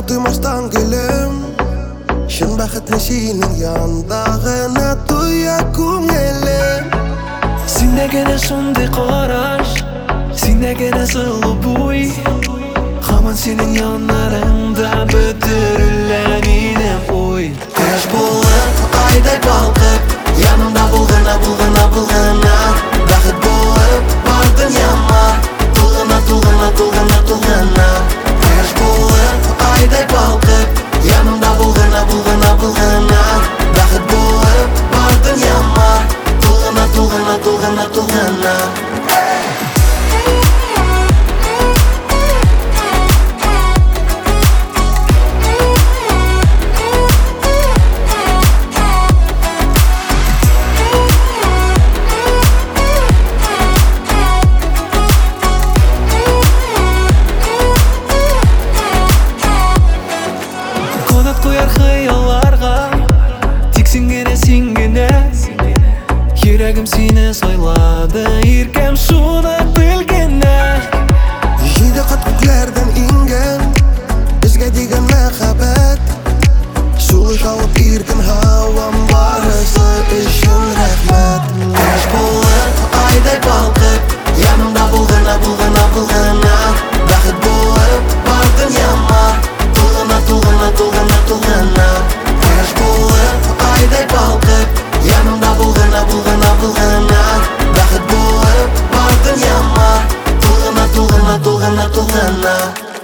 тоймастан келем, шын бақыт сенің яндағына туя көңілім. Сенде генә шундый караш, сенде генә сылу буй, һаман синең яннарыңда бөтерелә минем уй. Кеш булып, айдай балкып, янымда булгына, булгына, булгына. Бақыт болып, бардың яма, тулгына, тулгына, тулгына, тулгына. Кеш булып, айдай балкып, янымда булгына, булгына, булгына. Бақыт болып, бардың яма, тулгына, тулгына, тулгына, тулгына. Кояр хыялларга, тик син генә, йөрәгем сине сайлады, иркәм шуны белгәнә. Җиде кат күкләрдән иңгән, безгә дигән мәхәббәт, сулый шавып иркен һавам, барысы өчен рәхмәт. Кеш булып, айдай балкып, янымда булгына, булгына, булгына. Бәхет булып, бардың яма, тулгына, тулгына, тулгына, тулгына. Кеш булып, айдай балкып, янымда булгына, булгына, булгына. Бәхет булып, бардың яма, тулгына, тулгына, тулгына, тулгына.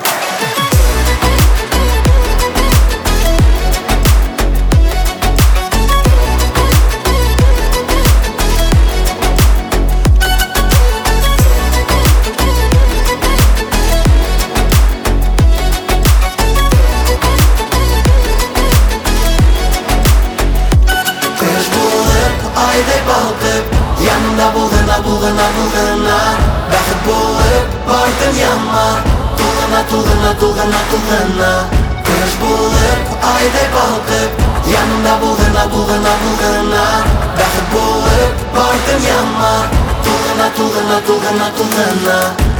Айдай балкып, янымда булгына, булгына, булгына. Бәхет булып, бардың яма, тулгына, тулгына, тулгына, тулгына. Кеш булып, айдай балкып, янымда булгына, булгына, булгына. Бәхет булып, бардың яма, тулгына, тулгына, тулгына, тулгына.